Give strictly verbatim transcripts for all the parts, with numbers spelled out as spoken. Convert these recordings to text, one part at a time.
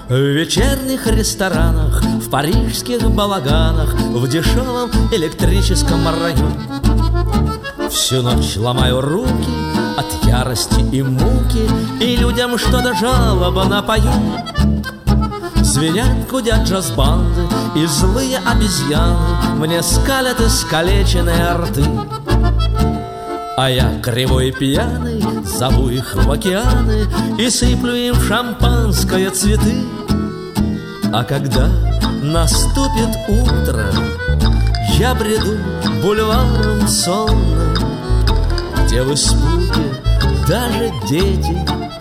В вечерних ресторанах, в парижских балаганах, в дешевом электрическом районе. Всю ночь ломаю руки от ярости и муки, и людям что-то жалобно пою. Звенят, гудят джаз-банды, и злые обезьяны мне скалят искалеченные рты. А я кривой и пьяный зову их в океаны и сыплю им в шампанское цветы. А когда наступит утро, я бреду бульваром сонным, где в испуге даже дети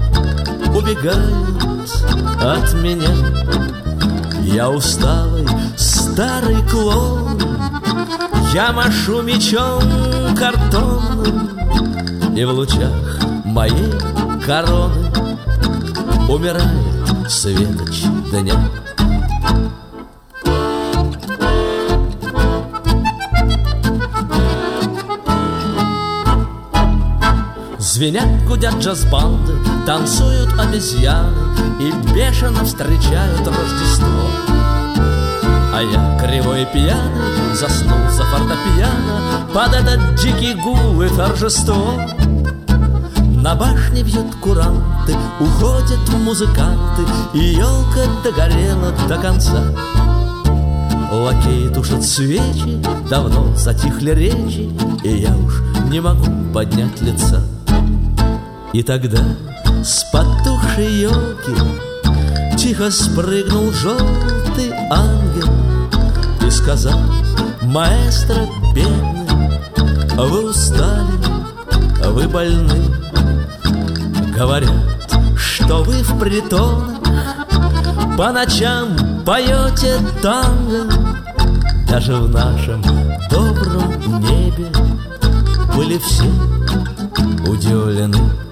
убегают от меня. Я усталый старый клоун, я машу мечом картонным, и в лучах моей короны умирает светоч дня. Звенят, гудят джаз-банды, танцуют обезьяны и бешено встречают Рождество. А я кривой и пьяный заснул за фортепиано под этот дикий гул и торжество. На башне бьют куранты, уходят музыканты, и елка догорела до конца. Лакеи тушат свечи, давно затихли речи, и я уж не могу поднять лица. И тогда с потухшей елки тихо спрыгнул желтый ангел и сказал: маэстро бедный, вы устали, вы больны. Говорят, что вы в притонах по ночам поете танго. Даже в нашем добром небе были все удивлены.